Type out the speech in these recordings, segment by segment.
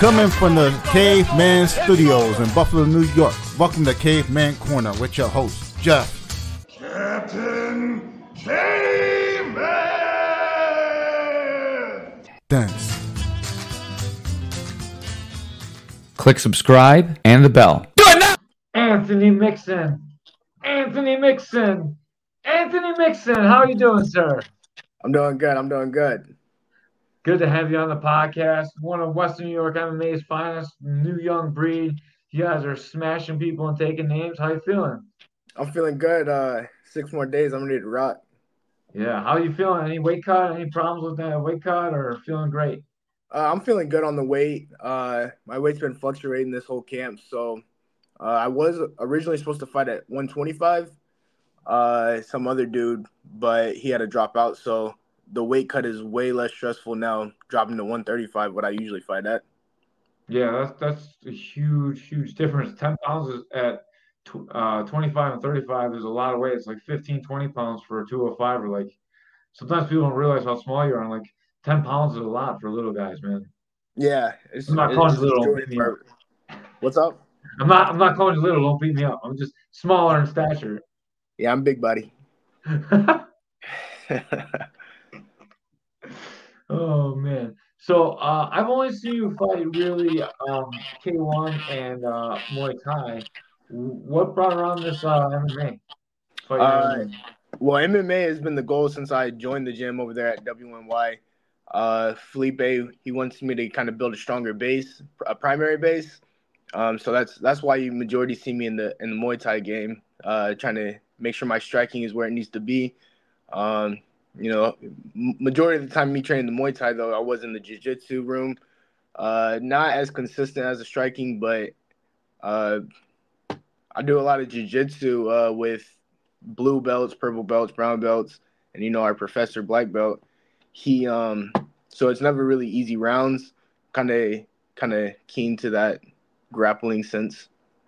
Coming from the Caveman Studios in Buffalo, New York. Welcome to Caveman Corner with your host, Jeff. Captain Caveman! Thanks. Click subscribe and the bell. Do it now! Anthony Mixon. How are you doing, sir? I'm doing good. Good to have you on the podcast. One of Western New York MMA's finest, new young breed. You guys are smashing people and taking names. How you feeling? I'm feeling good. 6 more days, I'm ready to rock. Yeah, how are you feeling? Any weight cut? Any problems with that weight cut, or feeling great? I'm feeling good on the weight. My weight's been fluctuating this whole camp, so I was originally supposed to fight at 125. Some other dude, but he had to drop out, so the weight cut is way less stressful now, dropping to 135, what I usually fight at. Yeah, that's a huge difference. 10 pounds is at 25 and 35 is a lot of weight. It's like 15, 20 pounds for a 205. Or like sometimes people don't realize how small you are. And like 10 pounds is a lot for little guys, man. Yeah, I'm not calling you little. Don't beat me up. What's up? I'm not calling you little. Don't beat me up. I'm just smaller in stature. Yeah, I'm big, buddy. Oh man. So I've only seen you fight really K1 and Muay Thai. What brought around this MMA? Well, MMA has been the goal since I joined the gym over there at WNY. Felipe, he wants me to kind of build a stronger base, a primary base. So that's why you majority see me in the Muay Thai game, trying to make sure my striking is where it needs to be. Majority of the time me training the Muay Thai, though, I was in the jiu-jitsu room. Not as consistent as the striking, but I do a lot of jiu-jitsu with blue belts, purple belts, brown belts, and our professor black belt. He so it's never really easy rounds. Kind of keen to that grappling sense.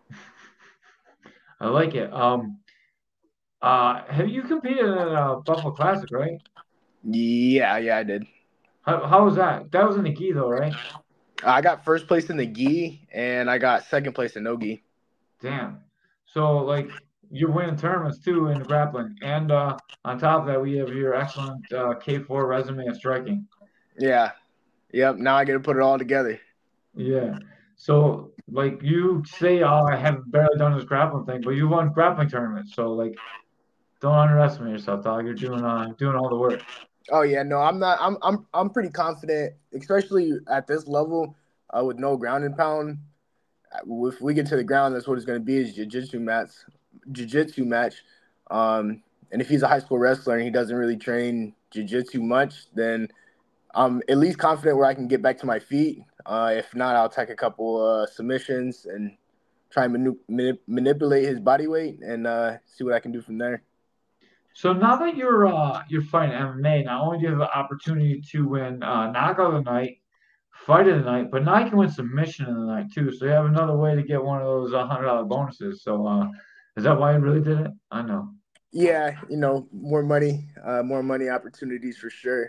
I like it. Have you competed in a Buffalo Classic, right? Yeah, I did. How was that? That was in the gi, though, right? I got first place in the gi, and I got second place in no gi. Damn. So, like, you're winning tournaments, too, in the grappling. And on top of that, we have your excellent K4 resume of striking. Yeah. Yep. Now I got to put it all together. Yeah. So, like, you say, oh, I haven't barely done this grappling thing, but you won grappling tournaments. So, like, don't underestimate yourself, dog. You're doing all the work. Oh yeah, no, I'm not. I'm pretty confident, especially at this level, with no ground and pound. If we get to the ground, that's what it's going to be is jiu-jitsu match. And if he's a high school wrestler and he doesn't really train jiu-jitsu much, then I'm at least confident where I can get back to my feet. If not, I'll take a couple submissions and try and manipulate his body weight and see what I can do from there. So now that you're fighting MMA, not only do you have the opportunity to win knockout of the night, fight of the night, but now you can win submission of the night too. So you have another way to get one of those $100 bonuses. So is that why you really did it? I know. Yeah, more money opportunities for sure.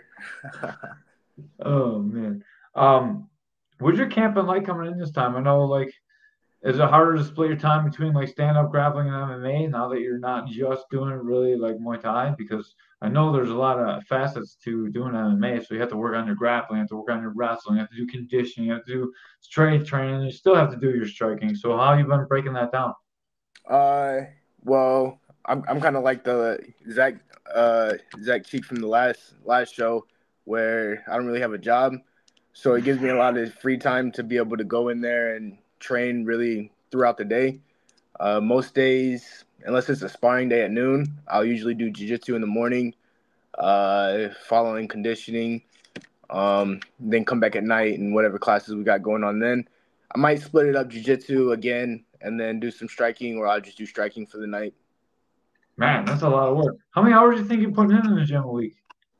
Oh man. What's your camp been like coming in this time? I know, like, is it harder to split your time between like stand-up grappling and MMA now that you're not just doing really like Muay Thai? Because I know there's a lot of facets to doing MMA, so you have to work on your grappling, you have to work on your wrestling, you have to do conditioning, you have to do strength training, you still have to do your striking. So how have you been breaking that down? Well, I'm kind of like the Zach Cheek from the last show where I don't really have a job, so it gives me a lot of free time to be able to go in there and train really throughout the day. Most days, unless it's a sparring day at noon, I'll usually do jiu-jitsu in the morning, following conditioning, then come back at night and whatever classes we got going on then. I might split it up jiu-jitsu again and then do some striking, or I'll just do striking for the night. Man, that's a lot of work. How many hours do you think you're putting in the gym a week?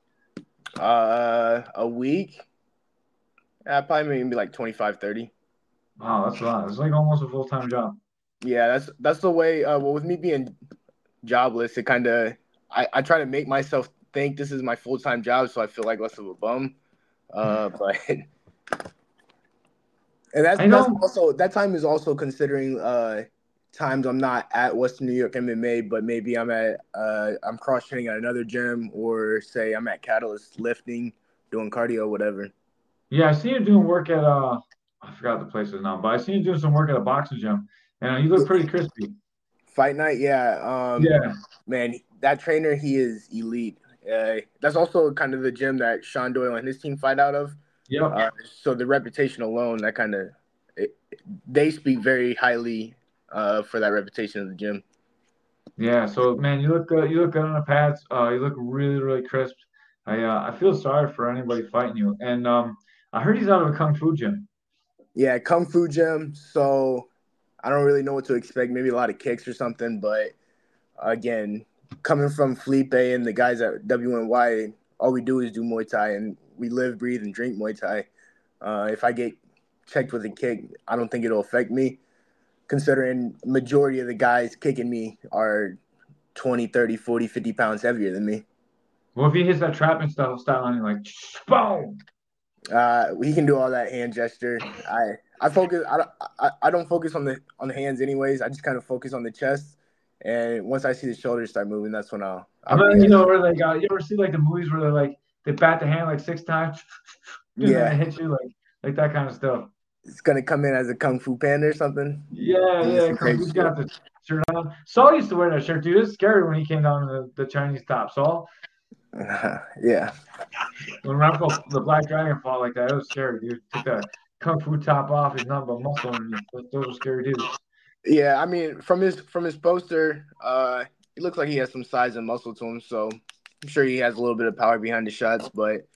A week? Probably maybe like 25, 30. Wow, that's a lot. It's like almost a full-time job. Yeah, that's the way. Well, with me being jobless, it kind of I try to make myself think this is my full-time job, so I feel like less of a bum. But And I that's know. also that time is also considering times I'm not at Western New York MMA, but maybe I'm cross training at another gym, or say I'm at Catalyst lifting, doing cardio, whatever. Yeah, I seen you doing work at I forgot the places now, but I seen you doing some work at a boxing gym, and you look pretty crispy. Fight night, yeah. Yeah. Man, that trainer, he is elite. That's also kind of the gym that Sean Doyle and his team fight out of. Yep. So the reputation alone, that kind of they speak very highly for that reputation of the gym. Yeah. So man, you look good. You look good on the pads. You look really, really crisp. I feel sorry for anybody fighting you. And I heard he's out of a kung fu gym. Yeah, Kung Fu Gym. So I don't really know what to expect. Maybe a lot of kicks or something. But again, coming from Felipe and the guys at WNY, all we do is do Muay Thai, and we live, breathe, and drink Muay Thai. If I get checked with a kick, I don't think it'll affect me, considering majority of the guys kicking me are 20, 30, 40, 50 pounds heavier than me. Well, if he hits that trapping style on you, like boom. He can do all that hand gesture. I focus. I don't focus on the hands anyways. I just kind of focus on the chest, and once I see the shoulders start moving, that's when And I'll then you react. know where they got. You ever see like the movies where they bat the hand like 6 times, and then they Yeah, hit you like that kind of stuff. it's gonna come in as a kung fu panda or something. Yeah, Give you yeah. some Kung crazy Fu's shit. got the shirt on. Saul used to wear that shirt, dude. It's scary when he came down to the Chinese top. Saul, Yeah, when Rambo the Black Dragon fought like that, it was scary, dude. Took that Kung Fu top off. He's nothing but muscle underneath. Those are scary dudes. yeah. I mean, from his poster, he looks like he has some size and muscle to him. So I'm sure he has a little bit of power behind the shots. But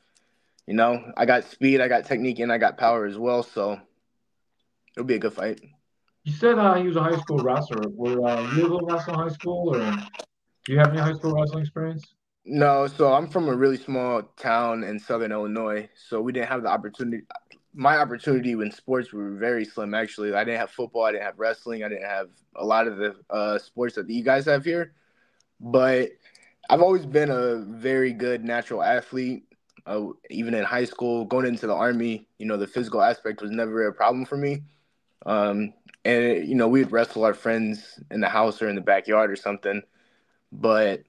I got speed, I got technique, and I got power as well. So it'll be a good fight. You said he was a high school wrestler. Were you able to wrestle in high school, or do you have any high school wrestling experience? No, so I'm from a really small town in Southern Illinois, so we didn't have the opportunity. My opportunity in sports were very slim, actually. I didn't have football, I didn't have wrestling, I didn't have a lot of the sports that you guys have here. But I've always been a very good natural athlete. Even in high school, going into the army, the physical aspect was never a problem for me. Um, and we'd wrestle our friends in the house or in the backyard or something. But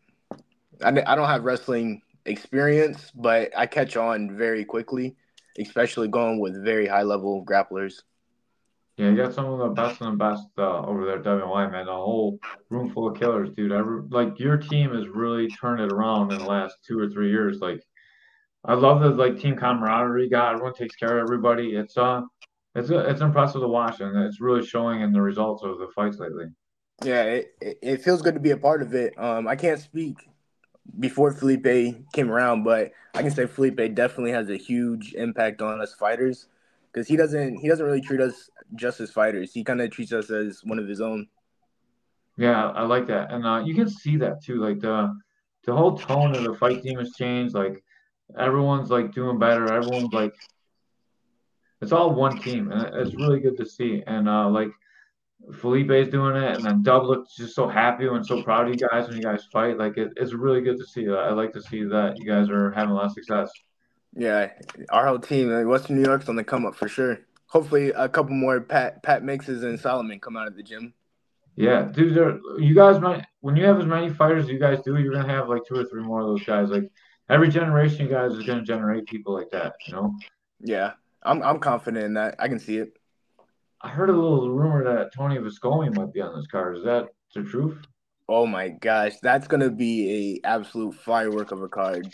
I don't have wrestling experience, but I catch on very quickly, especially going with very high level grapplers. Yeah, you got some of the best over there at WY, man. A whole room full of killers, dude. Like your team has really turned it around in the last 2 or 3 years. Like I love the like team camaraderie you got. Everyone takes care of everybody. It's impressive to watch, and it's really showing in the results of the fights lately. Yeah, it feels good to be a part of it. I can't speak before Felipe came around, but I can say Felipe definitely has a huge impact on us fighters because he doesn't really treat us just as fighters. He kind of treats us as one of his own. Yeah, I like that, and you can see that too. Like the whole tone of the fight team has changed. Like everyone's like doing better. Everyone's like it's all one team, and it's really good to see. And like Felipe's doing it, and then Dub looks just so happy and so proud of you guys when you guys fight. Like it's really good to see. I like to see that you guys are having a lot of success. Yeah, our whole team, Western New York's on the come up for sure. Hopefully, a couple more Pat Mixes and Solomon come out of the gym. Yeah, dude, you guys might when you have as many fighters as you guys do, you're gonna have like 2 or 3 more of those guys. Like every generation, you guys is gonna generate people like that. You know, Yeah, I'm confident in that. I can see it. I heard a little rumor that Tony Viscomi might be on this card. Is that the truth? Oh my gosh, that's gonna be a absolute firework of a card.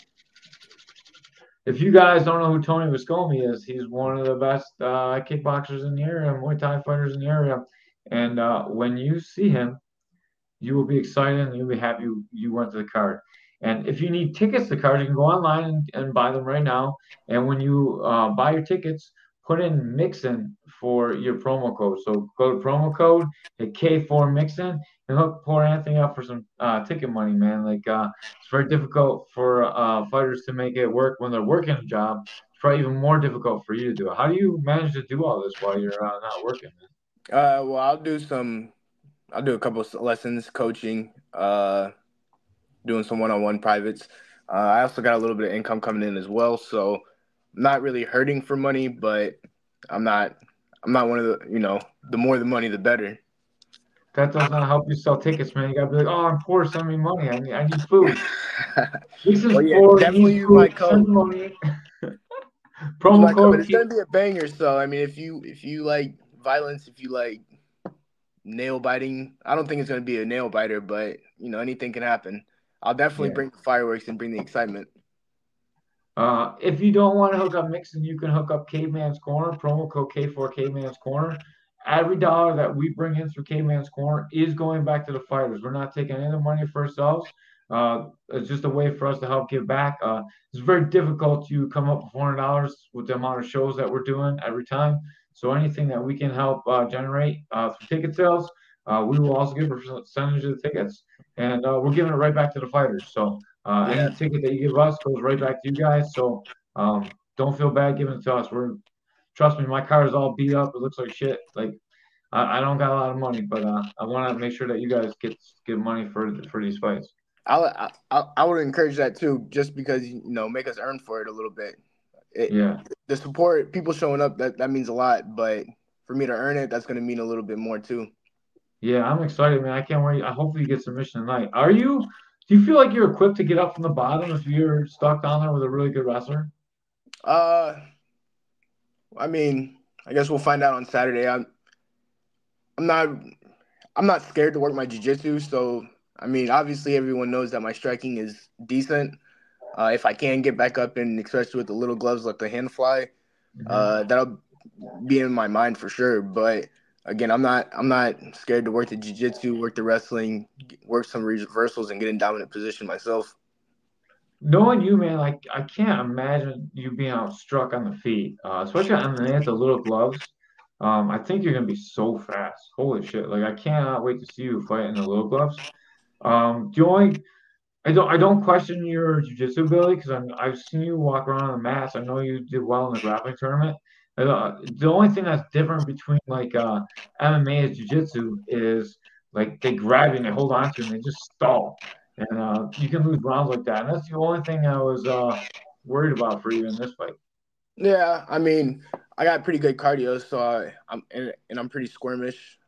If you guys don't know who Tony Viscomi is, he's one of the best kickboxers in the area, Muay Thai fighters in the area. And when you see him, you will be excited and you'll be happy you went to the card. And if you need tickets to the card, you can go online and buy them right now. And when you buy your tickets, put in Mixin for your promo code. So go to promo code, hit K4 Mixin, and hook poor Anthony up for some ticket money, man. Like it's very difficult for fighters to make it work when they're working a job. It's probably even more difficult for you to do it. How do you manage to do all this while you're not working, man? Well, I'll do a couple of lessons, coaching, doing some one-on-one privates. I also got a little bit of income coming in as well, so I'm not really hurting for money, but I'm not I'm not one of the, the more the money, the better. That does not help you sell tickets, man. You gotta be like, oh, I'm poor, send me money. I need food. This is Well, yeah, poor, he definitely needs use my food, send code. money. Use Promo my code, but code it's gonna be a banger. So I mean, if you like violence, if you like nail biting, I don't think it's gonna be a nail biter, but anything can happen. I'll definitely Yeah. bring the fireworks and bring the excitement. If you don't want to hook up Mixon, you can hook up Caveman's Corner, promo code K4 Caveman's Corner. Every dollar that we bring in through Caveman's Corner is going back to the fighters. We're not taking any of the money for ourselves. It's just a way for us to help give back. It's very difficult to come up with $400 with the amount of shows that we're doing every time. So anything that we can help generate through ticket sales, we will also give a percentage of the tickets, and we're giving it right back to the fighters. So any Yeah, ticket that you give us goes right back to you guys. So don't feel bad giving it to us. Trust me, my car is all beat up. It looks like shit. Like I don't got a lot of money, but I want to make sure that you guys get money for these fights. I would encourage that too, just because make us earn for it a little bit. Yeah. The support, people showing up, that means a lot, but for me to earn it, that's gonna mean a little bit more too. Yeah, I'm excited, man. I can't wait. I hopefully you get submission tonight. Do you feel like you're equipped to get up from the bottom if you're stuck down there with a really good wrestler? Uh, I mean, I guess we'll find out on Saturday. I'm not I'm not scared to work my jiu-jitsu, so I mean, obviously everyone knows that my striking is decent. If I can get back up and especially with the little gloves like the hand fly, that'll be in my mind for sure. But again, I'm not scared to work the jiu-jitsu, work the wrestling, work some reversals, and get in dominant position myself. Knowing you, man, like I can't imagine you being outstruck on the feet, especially on the little gloves. I think you're gonna be so fast. Holy shit! Like I cannot wait to see you fight in the little gloves. The only I don't question your jiu-jitsu ability because I've seen you walk around on the mats. I know you did well in the grappling tournament. The only thing that's different between like MMA and jiu-jitsu is like they grab you and they hold on to you and they just stall, and you can lose rounds like that. And that's the only thing I was worried about for you in this fight. Yeah, I mean, I got pretty good cardio, so I'm pretty squirmish.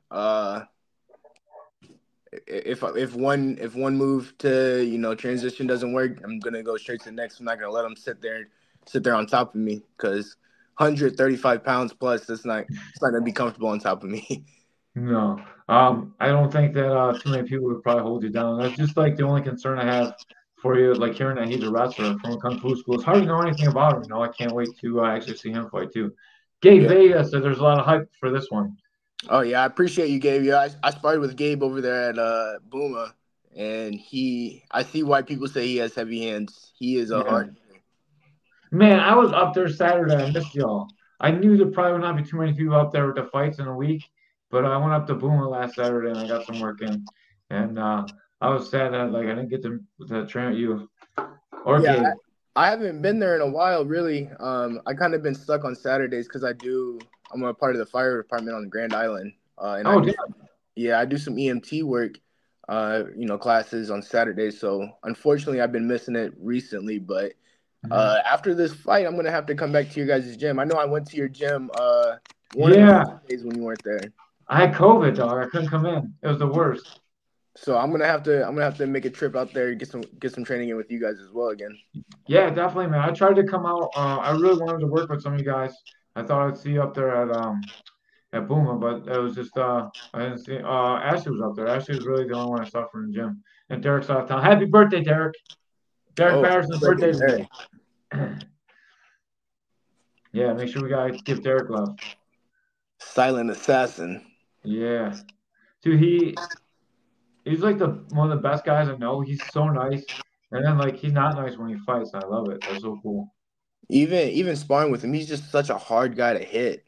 If one move to transition doesn't work, I'm gonna go straight to the next. I'm not gonna let them sit there on top of me because 135 pounds plus, it's not gonna be comfortable on top of me. No, I don't think that too many people would probably hold you down. That's just like the only concern I have for you, like hearing that he's a wrestler from a kung fu school. It's hard to know anything about him. I can't wait to actually see him fight too. Gabe Yeah. Vega said there's a lot of hype for this one. Oh yeah, I appreciate you, Gabe. Yeah, I sparred with Gabe over there at Booma, and I see why people say he has heavy hands. He is a Yeah, hard. man, I was up there Saturday. I missed y'all. I knew there probably would not be too many people up there with the fights in a week, but I went up to Boomer last Saturday and I got some work in, and I was sad that like I didn't get to train with you or Yeah, Gabe. I haven't been there in a while, really. I kind of been stuck on Saturdays because I'm a part of the fire department on Grand Island, and Oh, damn. I do some EMT work, classes on Saturdays. So unfortunately, I've been missing it recently. But after this fight, I'm gonna have to come back to your guys' gym. I know I went to your gym one of Yeah, the days when you weren't there. I had COVID, dog. I couldn't come in. It was the worst. So I'm gonna have to make a trip out there, get some training in with you guys as well again. Yeah, definitely, man. I tried to come out. I really wanted to work with some of you guys. I thought I'd see you up there at Boomer, but it was just I didn't see. Ashley was up there. Ashley was really the only one I saw from the gym. And Derek's out of town. Happy birthday, Derek! Derek Oh, Patterson's birthday birthday, today. Derek. Yeah, make sure we gotta give Derek love. Silent assassin. Yeah, dude, he's like one of the best guys I know. He's so nice, and then like he's not nice when he fights. And I love it. That's so cool. Even sparring with him, he's just such a hard guy to hit.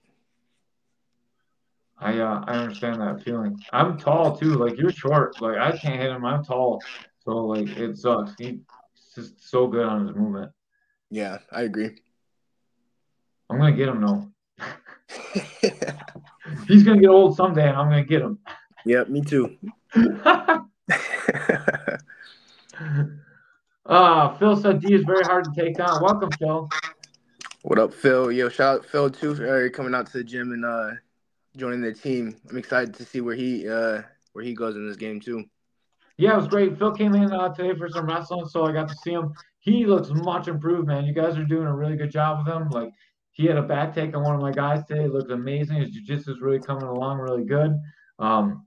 I understand that feeling. I'm tall too. Like you're short. Like I can't hit him. I'm tall. So like it sucks. He's just so good on his movement. Yeah, I agree. I'm gonna get him though. He's gonna get old someday, and I'm gonna get him. Yeah, me too. Phil said D is very hard to take down. Welcome, Phil. What up, Phil? Yo, shout out Phil too for coming out to the gym and joining the team. I'm excited to see where he goes in this game too. Yeah, it was great. Phil came in today for some wrestling, so I got to see him. He looks much improved, man. You guys are doing a really good job with him. Like he had a back take on one of my guys today. It looked amazing. His jiu-jitsu is really coming along really good. Um,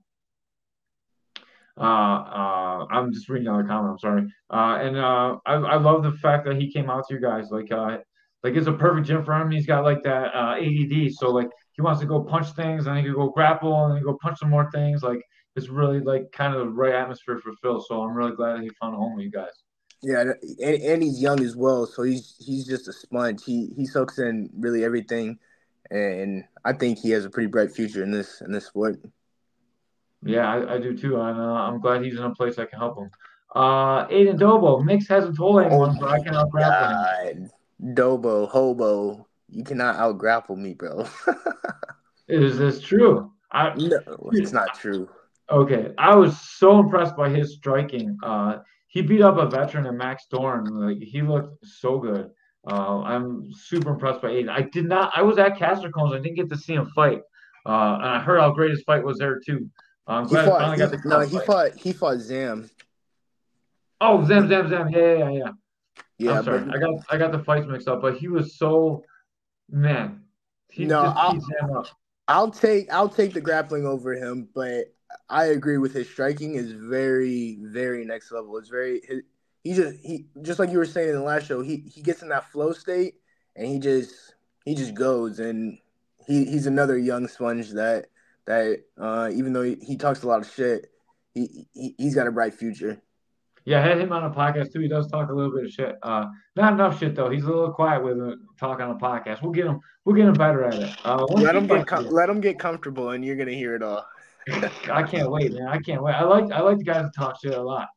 I'm just reading another comment. I'm sorry. And I love the fact that he came out to you guys. Like it's a perfect gym for him. He's got like that ADD, so like he wants to go punch things, and he can go grapple, and then go punch some more things. Like it's really like kind of the right atmosphere for Phil. So I'm really glad that he found a home with you guys. Yeah, and he's young as well, so he's just a sponge. He soaks in really everything, and I think he has a pretty bright future in this sport. Yeah, I do too, and I'm glad he's in a place that can help him. Aiden Dobo, Mix hasn't told Oh anyone, but I my can out grapple him. God, Dobo, hobo, you cannot out grapple me, bro. Is this true? No, it's not true. Okay, I was so impressed by his striking. He beat up a veteran in Max Thorne. Like he looked so good. I'm super impressed by Aiden. I did not. I was at Caster Cones. I didn't get to see him fight, and I heard how great his fight was there too. I'm He glad I fought. finally got to come fight. He fought Zam. Oh, Zam. Yeah. Yeah, I'm but sorry. I got the fights mixed up, but he was so man. He no, just beat Zam up. I'll take the grappling over him, but I agree with his striking is very, very next level. It's very he just like you were saying in the last show, he gets in that flow state and he just goes, and he's another young sponge that even though he talks a lot of shit, he's got a bright future. Yeah, I had him on a podcast too. He does talk a little bit of shit. Not enough shit though. He's a little quiet with talk on a podcast. We'll get him. We'll get him better at it. Once he fights again. Let him get comfortable, and you're gonna hear it all. I can't wait, man. I can't wait. I like the guys that talk shit a lot.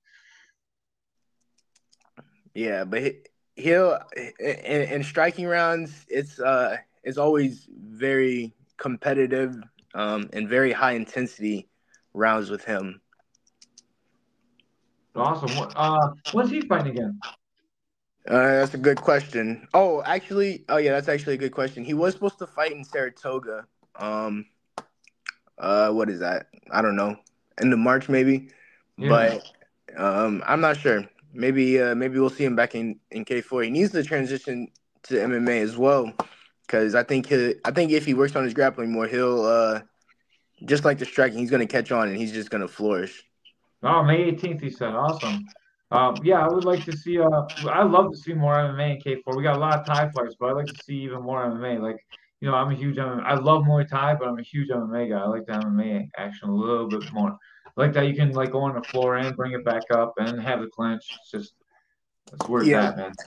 Yeah, but he'll in striking rounds, it's always very competitive, and very high intensity rounds with him. Awesome. When's he fighting again? That's a good question. That's actually a good question. He was supposed to fight in Saratoga. What is that? I don't know. End of March maybe, Yeah. but I'm not sure. Maybe we'll see him back in K4. He needs to transition to MMA as well, because I think if he works on his grappling more, he'll just like the striking, he's gonna catch on and he's just gonna flourish. Oh, May 18th, he said. Awesome. Yeah, I would like to see. I'd love to see more MMA in K4. We got a lot of Thai fights, but I'd like to see even more MMA. Like, I'm a huge MMA. I love Muay Thai, but I'm a huge MMA guy. I like the MMA action a little bit more. I like that you can like go on the floor and bring it back up and have the clinch. That's where it's Yeah. at, man.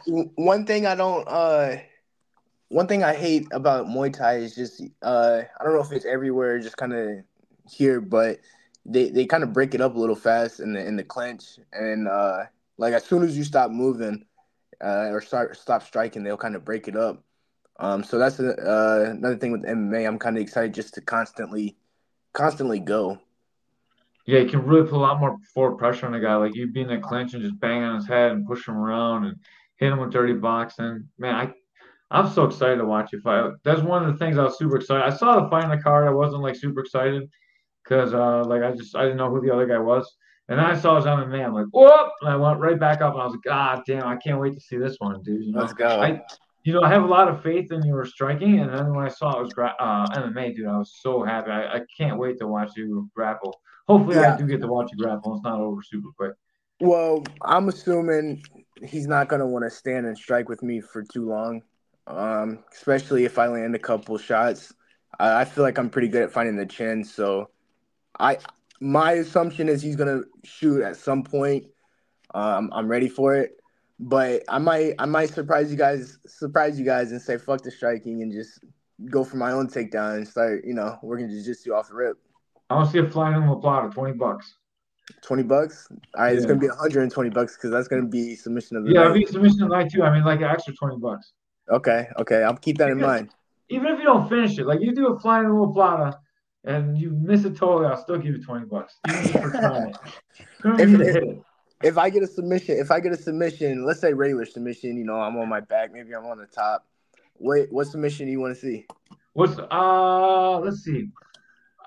One thing I hate about Muay Thai is just I don't know if it's everywhere, just kind of here, but they kind of break it up a little fast in the clinch, and like as soon as you stop moving or stop striking, they'll kind of break it up. So that's another thing with MMA. I'm kind of excited just to constantly go. Yeah, you can really put a lot more forward pressure on a guy. Like you be in a clinch and just bang on his head and push him around and hit him with dirty boxing. Man, I'm so excited to watch you fight. That's one of the things I was super excited. I saw the fight in the card. I wasn't like super excited because like I didn't know who the other guy was. And then I saw his MMA. I'm like, whoop! And I went right back up and I was like, God damn, I can't wait to see this one, dude. Let's go. I have a lot of faith in your striking. And then when I saw it was MMA, dude, I was so happy. I can't wait to watch you grapple. Hopefully, I do get to watch you grapple. It's not over super quick. Well, I'm assuming he's not going to want to stand and strike with me for too long, especially if I land a couple shots. I feel like I'm pretty good at finding the chin, so my assumption is he's going to shoot at some point. I'm ready for it, but I might surprise you guys and say fuck the striking and just go for my own takedown and start working jiu-jitsu off the rip. I want to see a flying omoplata, $20. $20? All right, It's gonna be $120 because that's gonna be submission of the night. Yeah, it'll be submission of the night too. I mean, like an extra $20. Okay, I'll keep that in mind. Even if you don't finish it, like you do a flying omoplata and you miss it totally, I'll still give you $20. Even just for trying it. If I get a submission, let's say regular submission, I'm on my back, maybe I'm on the top. What submission do you want to see? Let's see.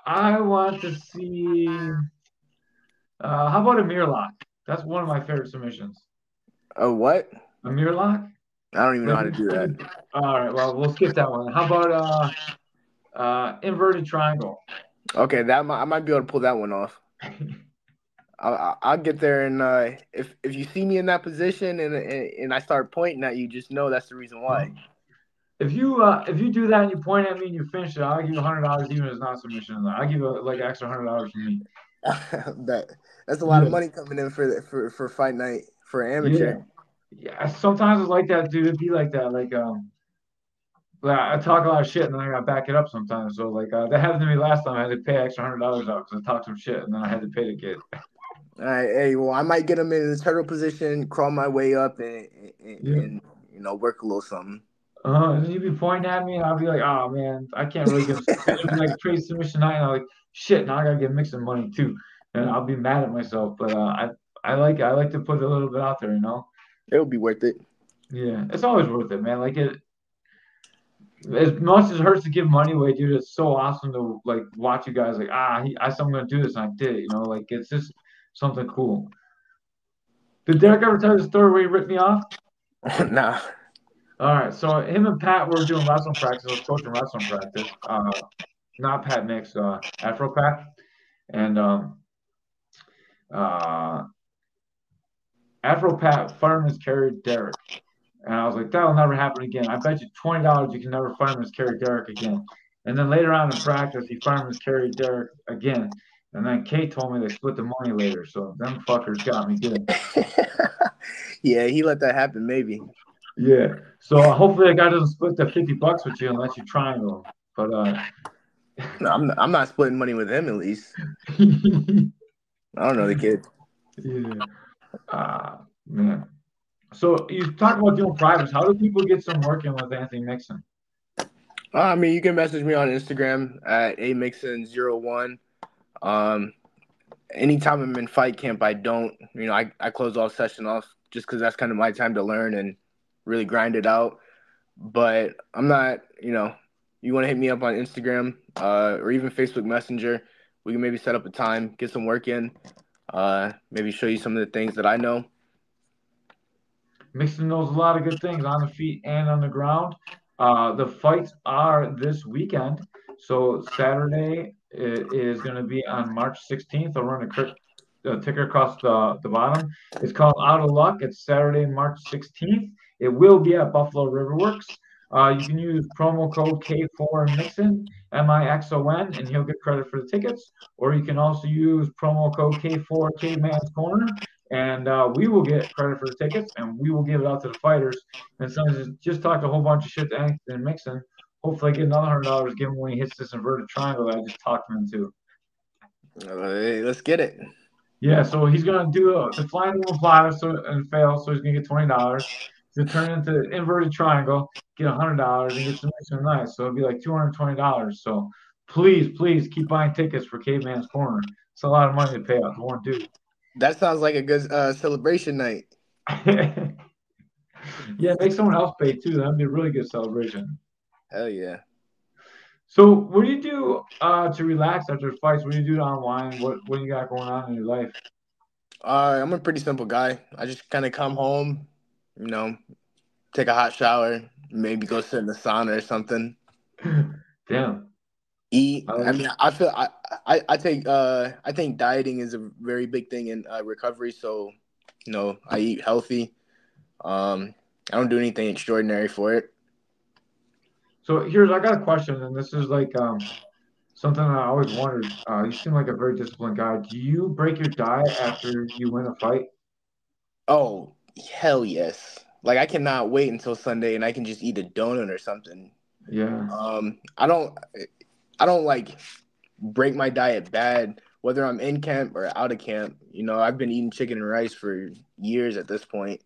I want to see. How about a mirror lock? That's one of my favorite submissions. Oh, what? A mirror lock? I don't even know Like, how to do that. all right, well, we'll skip that one. How about inverted triangle? Okay, I might be able to pull that one off. I'll get there, and if you see me in that position and I start pointing at you, just know that's the reason why. If you do that and you point at me and you finish it, I'll give you $100 even if it's not submission. I'll give you like extra $100 from me. That's a lot of money coming in for fight night for an amateur. Yeah. Sometimes it's like that, dude. It'd be like that. Like I talk a lot of shit and then I gotta back it up sometimes. So like that happened to me last time. I had to pay extra $100 out because I talked some shit and then I had to pay the kid. All right, hey, well, I might get him in the turtle position, crawl my way up, and work a little something. And then you'd be pointing at me, and I'll be like, "Oh man, I can't really give him submission." Like trade submission night, and I'm like, "Shit, now I gotta get mixing money too," and I'll be mad at myself. But I like to put a little bit out there, It'll be worth it. Yeah, it's always worth it, man. Like as much as it hurts to give money away, dude. It's so awesome to like watch you guys like, I said I'm gonna do this, and I did it. Like it's just something cool. Did Derek ever tell you the story where he ripped me off? Nah. All right, so him and Pat were doing wrestling practice. I was coaching wrestling practice. Not Pat Mix, Afro Pat, and Afro Pat fireman's carried Derek, and I was like, that'll never happen again. I bet you $20 you can never fireman's carry Derek again. And then later on in practice, he fireman's carried Derek again, and then Kate told me they split the money later. So them fuckers got me good. Yeah, he let that happen, maybe. Yeah. So hopefully that guy doesn't split the $50 with you unless you triangle. But no, I'm not splitting money with him at least. I don't know the kid. Yeah. Man. So you talk about doing privates. How do people get some work in with Anthony Mixon? I mean, you can message me on Instagram at amixon01. Anytime I'm in fight camp, I don't, I close off session off just because that's kind of my time to learn and really grind it out. But I'm not, you want to hit me up on Instagram or even Facebook Messenger. We can maybe set up a time, get some work in, maybe show you some of the things that I know. Mixon knows a lot of good things on the feet and on the ground. The fights are this weekend. So Saturday is going to be on March 16th. I'll run a ticker across the bottom. It's called Out of Luck. It's Saturday, March 16th. It will be at Buffalo Riverworks. You can use promo code K4Mixon, Mixon, and he'll get credit for the tickets. Or you can also use promo code K4 Caveman's Corner, and we will get credit for the tickets, and we will give it out to the fighters. And so just talked a whole bunch of shit to Anthony Mixon. Hopefully, I get another $100 given when he hits this inverted triangle that I just talked him into. Hey, let's get it. Yeah, so he's gonna do the flying wheel fly and fail, so he's gonna get $20. To turn into inverted triangle, get $100, and get submission nice. So it'll be like $220. So please keep buying tickets for Caveman's Corner. It's a lot of money to pay out to one dude. That sounds like a good celebration night. Yeah, make someone else pay too. That'd be a really good celebration. Hell yeah. So what do you do to relax after fights? What do you do to unwind? What do you got going on in your life? I'm a pretty simple guy. I just kind of come home, take a hot shower, maybe go sit in the sauna or something. Damn. Eat. I mean, I feel I think dieting is a very big thing in recovery. So, I eat healthy. I don't do anything extraordinary for it. So I got a question, and this is like something I always wondered. You seem like a very disciplined guy. Do you break your diet after you win a fight? Oh, hell yes. Like I cannot wait until Sunday and I can just eat a donut or something. Yeah. I don't like break my diet bad, whether I'm in camp or out of camp. I've been eating chicken and rice for years at this point.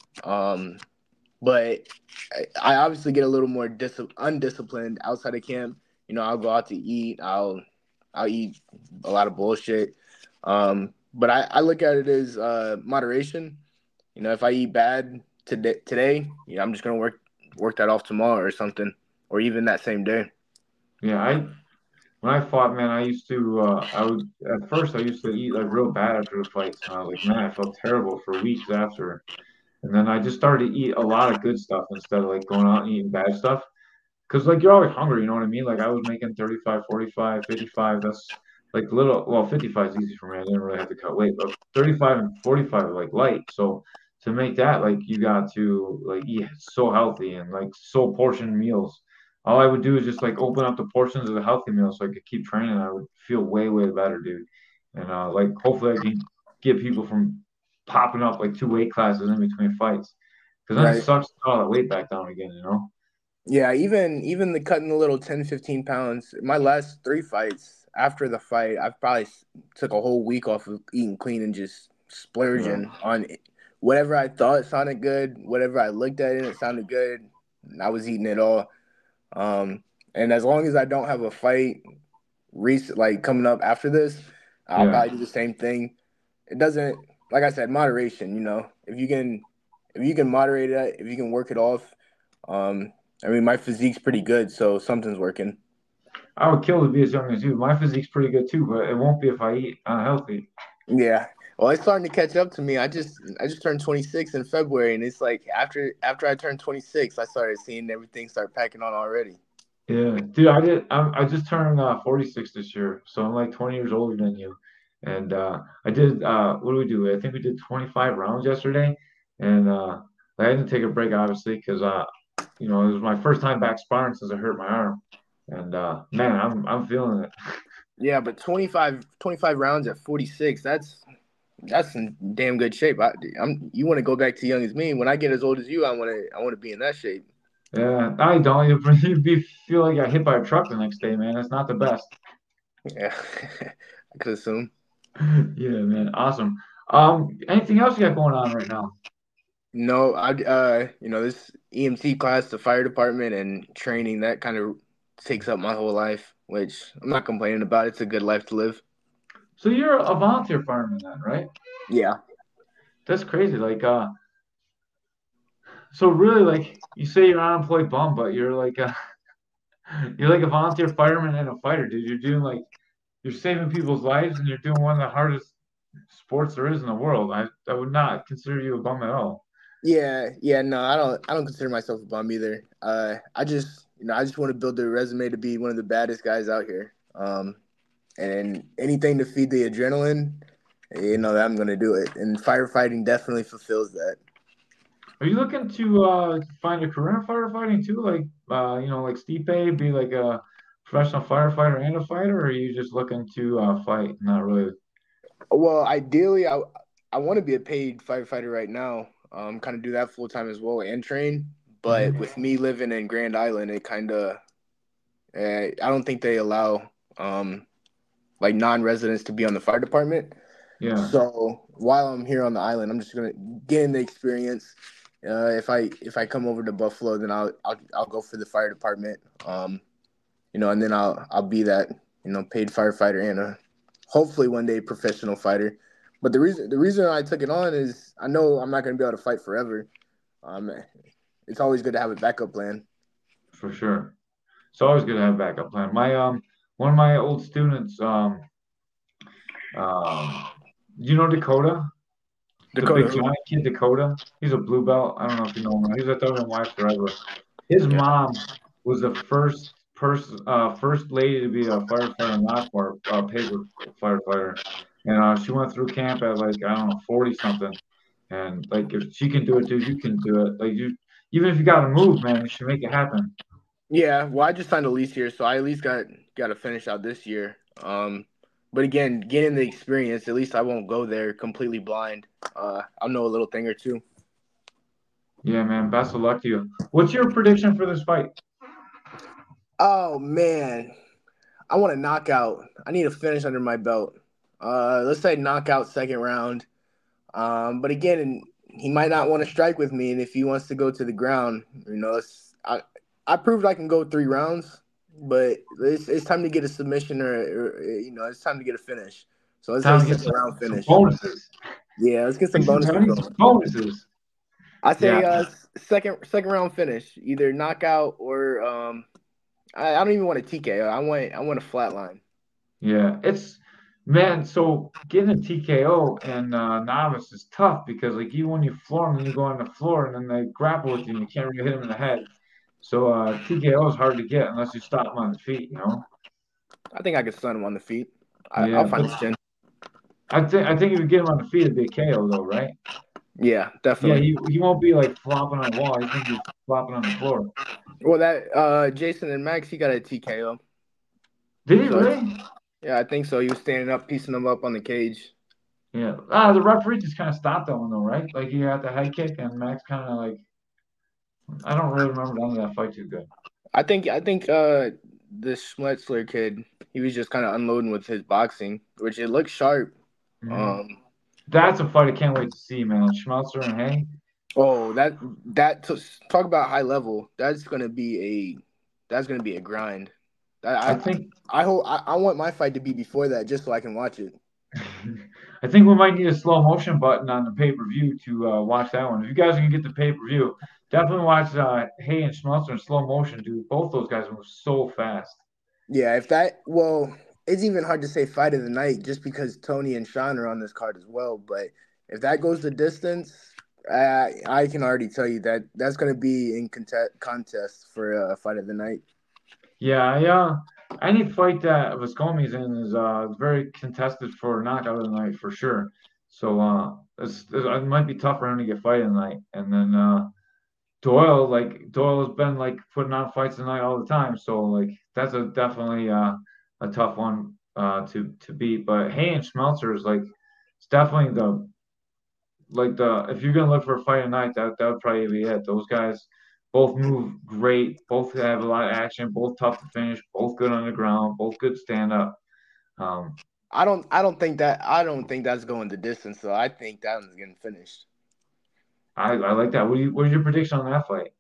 But I obviously get a little more undisciplined outside of camp. I'll go out to eat. I'll eat a lot of bullshit. But I look at it as moderation. If I eat bad today, I'm just gonna work that off tomorrow or something, or even that same day. Yeah, when I fought, man, I used to at first I used to eat like real bad after the fights, and I was like, man, I felt terrible for weeks after. And then I just started to eat a lot of good stuff instead of like going out and eating bad stuff. Because like you're always hungry, you know what I mean? Like I was making 35, 45, 55. That's like little, well, 55 is easy for me. I didn't really have to cut weight, but 35 and 45 are like light. So to make that, like you got to like eat so healthy and like so portion meals. All I would do is just like open up the portions of the healthy meals so I could keep training. I would feel way, way better, dude. And like hopefully I can get people from popping up like two weight classes in between fights. Because then it Right. sucks to cut all that weight back down again, you know? Yeah, even the cutting the little 10, 15 pounds. My last 3 fights, after the fight, I probably took a whole week off of eating clean and just Yeah. splurging on whatever I thought sounded good, whatever I looked at it sounded good. I was eating it all. Um, and as long as I don't have a fight like coming up after this, I'll Yeah. probably do the same thing. It doesn't, like I said, moderation. If you can moderate it, if you can work it off. Um, I mean, my physique's pretty good, so something's working. I would kill to be as young as you. My physique's pretty good too, but it won't be if I eat unhealthy. Yeah. Well, it's starting to catch up to me. I just turned 26 in February, and it's like after I turned 26, I started seeing everything start packing on already. Yeah, dude, I just turned 46 this year, so I'm like 20 years older than you. And I did what do we do? I think we did 25 rounds yesterday, and I had to take a break obviously because it was my first time back sparring since I hurt my arm. And man, I'm feeling it. Yeah, but 25 rounds at 46, that's in damn good shape. You want to go back to young as me. When I get as old as you, I want to be in that shape. Yeah, I don't. Feel like I got hit by a truck the next day, man. That's not the best. Yeah, I could assume. Yeah, man. Awesome. Anything else you got going on right now? No, this EMT class, the fire department, and training that kind of takes up my whole life, which I'm not complaining about. It's a good life to live. So you're a volunteer fireman then, right? Yeah. That's crazy. Like, so really, like, you say you're an unemployed bum, but you're like a volunteer fireman and a fighter, dude. You're saving people's lives and you're doing one of the hardest sports there is in the world. I would not consider you a bum at all. Yeah, yeah, no, I don't consider myself a bum either. I just want to build a resume to be one of the baddest guys out here. And anything to feed the adrenaline, that I'm gonna do it. And firefighting definitely fulfills that. Are you looking to find a career in firefighting too? Like, like Stipe, be like a professional firefighter and a fighter, or are you just looking to fight? Not really. Well, ideally, I want to be a paid firefighter right now. Kind of do that full time as well and train. But Mhm. with me living in Grand Island, it kind of I don't think they allow like non-residents to be on the fire department. Yeah. So while I'm here on the island, I'm just gonna get in the experience. If I come over to Buffalo, then I'll go for the fire department. And then I'll be that paid firefighter and hopefully one day professional fighter. But the reason I took it on is I know I'm not gonna be able to fight forever. Um, it's always good to have a backup plan. For sure. It's always good to have a backup plan. My one of my old students, um, you know Dakota, the Dakota, big who? giant kid Dakota. He's a blue belt. I don't know if you know him. He's at WNY forever. His Yeah. mom was the first lady to be a firefighter in Lockport, paper firefighter, and she went through camp at like I don't know 40 something, and like if she can do it, dude, you can do it. Like you, even if you got to move, man, you should make it happen. Yeah, well, I just signed a lease here, so I at least got to finish out this year. But again, getting the experience, at least I won't go there completely blind. I'll know a little thing or two. Yeah, man. Best of luck to you. What's your prediction for this fight? Oh man, I want a knockout. I need a finish under my belt. Let's say knockout second round. But again, he might not want to strike with me, and if he wants to go to the ground, I proved I can go 3 rounds, but it's time to get a submission or it's time to get a finish. So let's say Time to get second round some finish. bonuses. Yeah, let's get some I bonuses need some going. bonuses. I Yeah. say second round finish, either knockout or I don't even want a TKO. I want a flatline. Yeah, man. So getting a TKO and novice is tough because like you when you floor them, then you go on the floor and then they grapple with you and you can't really hit them in the head. So TKO is hard to get unless you stop them on the feet. I think I could stun him on the feet. Yeah, I'll find but his chin. I think if you get him on the feet, it'd be a KO though, right? Yeah, Yeah, definitely. he won't be like flopping on the wall. He's gonna be flopping on the floor. Well, that Jason and Max, he got a TKO. Did he So it's, really? yeah, I think so. He was standing up, piecing him up on the cage. Yeah. The referee just kind of stopped that one though, right? Like he had the head kick and Max kind of like I don't really remember the end of that fight too good. I think this Schmetzler kid, he was just kind of unloading with his boxing, which it looked sharp. Hmm. Um, That's a fight I can't wait to see, man. Schmelzer and Hay. oh, talk about high level. That's gonna be a grind. I I think I hope I want my fight to be before that just so I can watch it. I think we might need a slow motion button on the pay per view to watch that one. If you guys can get the pay per view, definitely watch Hay and Schmelzer in slow motion, dude. Both those guys move so fast. Yeah, it's even hard to say fight of the night just because Tony and Sean are on this card as well. But if that goes the distance, I can already tell you that that's going to be in contest for a fight of the night. Yeah, any fight that Viscomi's in is very contested for knockout of the night for sure. So it might be tough for him to get fight of the night. And then Doyle has been like putting on fights tonight all the time. So like that's a definitely a tough one to beat. But Hay and Schmelzer is like it's definitely the if you're gonna look for a fight tonight, that would probably be it. Those guys both move great, both have a lot of action, both tough to finish, both good on the ground, both good stand up. Um, I don't think that's going the distance. So I think that one's getting finished. I like that. What's your prediction on that fight?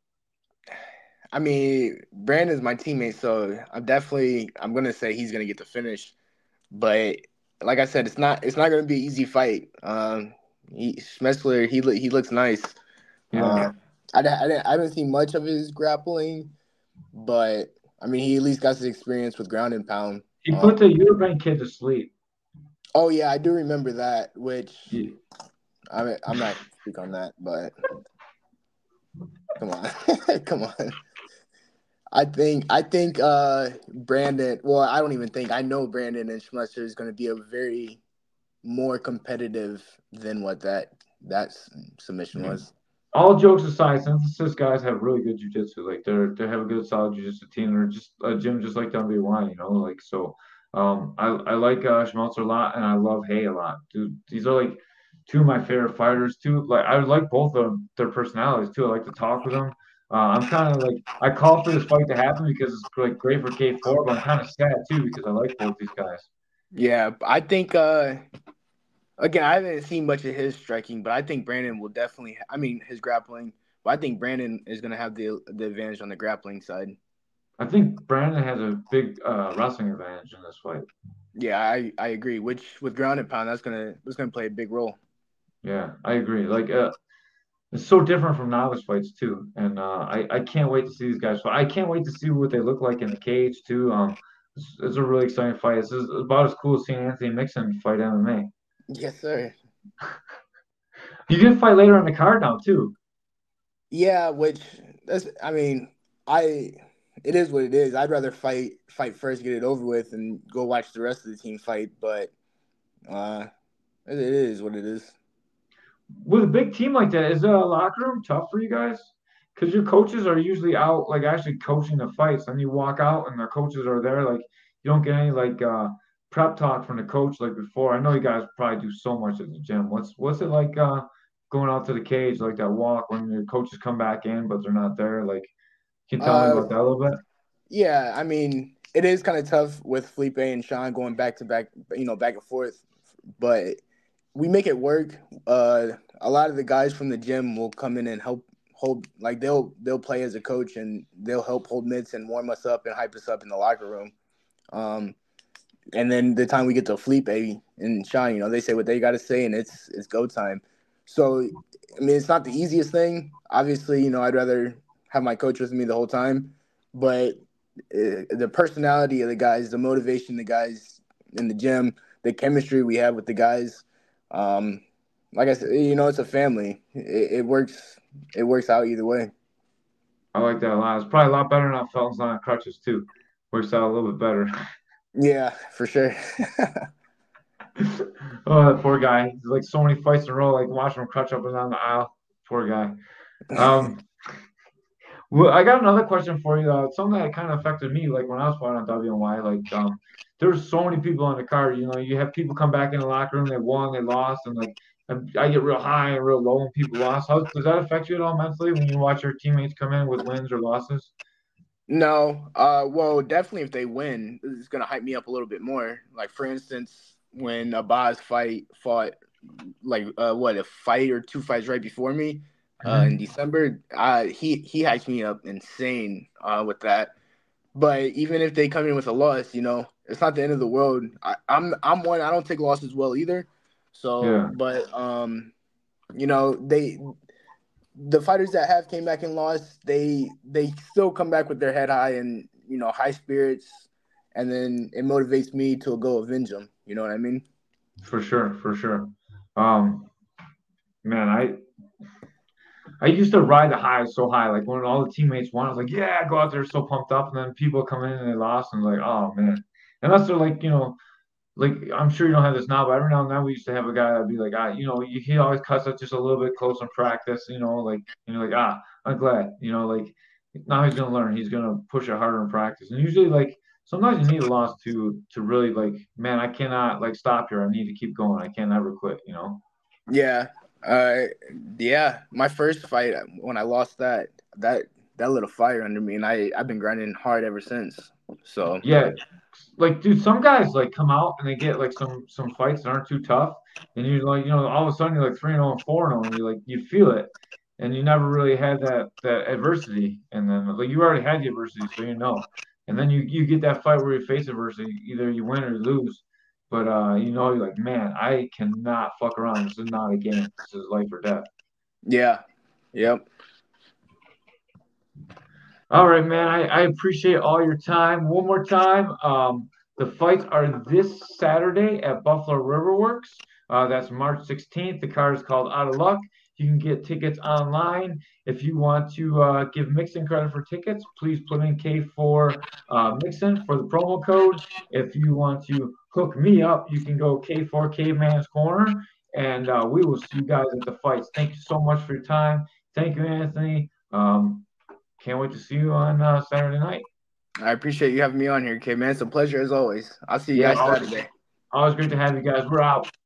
I mean, Brandon's my teammate, so I'm gonna say he's gonna get the finish. But like I said, it's not gonna be an easy fight. Schmetzler, he looks nice. Yeah, I haven't seen much of his grappling, but I mean, he at least got his experience with ground and pound. he put the European kid to sleep. Oh yeah, I do remember that. Which Yeah. I'm not gonna speak on that, but come on, come on. I think Brandon. Well, I don't even think I know Brandon and Schmetzler is going to be a very more competitive than what that submission Yeah. was. All jokes aside, synthesis guys have really good jujitsu. Like they have a good solid jujitsu team. They're just a gym just like WY, like so. I like Schmelzer a lot, and I love Hay a lot. Dude, these are like two of my favorite fighters too. Like I like both of their personalities too. I like to talk with them. I'm kind of like I call for this fight to happen because it's like great for K4, but I'm kind of sad too because I like both these guys. Yeah, I think again, I haven't seen much of his striking, but I think Brandon will definitely. I mean, his grappling, but I think Brandon is going to have the advantage on the grappling side. I think Brandon has a big wrestling advantage in this fight. Yeah, I agree. Which with ground and pound, that's gonna play a big role. Yeah, I agree. Like it's so different from novice fights too, and I can't wait to see these guys fight. I can't wait to see what they look like in the cage too. It's a really exciting fight. It's about as cool as seeing Anthony Mixon fight MMA. Yes, sir. You can fight later on the card now too. Yeah, which that's. I mean, I. It is what it is. I'd rather fight first, get it over with, and go watch the rest of the team fight. But uh, it is what it is. With a big team like that, is the locker room tough for you guys? Because your coaches are usually out, like actually coaching the fights, and you walk out and the coaches are there. Like you don't get any like prep talk from the coach like before. I know you guys probably do so much at the gym. What's it like going out to the cage like that walk when your coaches come back in but they're not there? Like, can you tell me Uh, about that a little bit? yeah. I mean, it is kind of tough with Felipe and Sean going back to back, back and forth. But we make it work. A lot of the guys from the gym will come in and help hold, like they'll play as a coach and they'll help hold mitts and warm us up and hype us up in the locker room. Um, and then the time we get to Felipe and Sean, they say what they got to say and it's go time. So I mean, it's not the easiest thing. Obviously, I'd rather have my coach with me the whole time, but the personality of the guys, the motivation, the guys in the gym, the chemistry we have with the guys. Like I said, it's a family. It works. It works out either way. I like that a lot. It's probably a lot better than I felt on crutches too. Works out a little bit better. Yeah, for sure. Oh, that poor guy. He's like so many fights in a row, like watching him crutch up and down the aisle. Poor guy. Um, well, I got another question for you. Something that kind of affected me, like when I was fighting on WNY, there were so many people in the card. You have people come back in the locker room, they won, they lost, and like I get real high and real low when people lost. Does that affect you at all mentally when you watch your teammates come in with wins or losses? No. Well, definitely if they win, it's gonna hype me up a little bit more. Like for instance, when Abaz fought like a fight or two fights right before me in December, he hyped me up insane with that. But even if they come in with a loss, it's not the end of the world. I'm one. I don't take losses well either. So, Yeah. but the fighters that have came back and lost, they still come back with their head high and high spirits, and then it motivates me to go avenge them. You know what I mean? For sure, for sure. Man, I used to ride the high so high. Like when all the teammates won, I was like, yeah, go out there so pumped up. And then people come in and they lost, and like, oh man. Unless they're like, like I'm sure you don't have this now, but every now and then we used to have a guy that'd be like, he always cuts us just a little bit close in practice, I'm glad, like now he's gonna learn, he's gonna push it harder in practice. And usually like sometimes you need a loss to really like, man, I cannot like stop here. I need to keep going. I can't ever quit. Yeah. Yeah. My first fight when I lost that lit a fire under me, and I've been grinding hard ever since. So Yeah, like dude, some guys like come out and they get like some fights that aren't too tough, and you're like, all of a sudden you're like 3-0 and 4-0, and you feel it, and you never really had that adversity, and then like you already had the adversity, so and then you get that fight where you face adversity, either you win or you lose, but you're like, man, I cannot fuck around. This is not a game. This is life or death. yeah, yep. All right, man. I appreciate all your time. One more time. The fights are this Saturday at Buffalo River Works. That's March 16th. The card is called Out of Luck. You can get tickets online. If you want to give Mixon credit for tickets, please put in K4 Mixon for the promo code. If you want to hook me up, you can go K4 Caveman's Corner, and we will see you guys at the fights. Thank you so much for your time. Thank you, Anthony. Can't wait to see you on Saturday night. I appreciate you having me on here, kid, man. It's a pleasure as always. I'll see you guys Saturday. Always great to have you guys. We're out.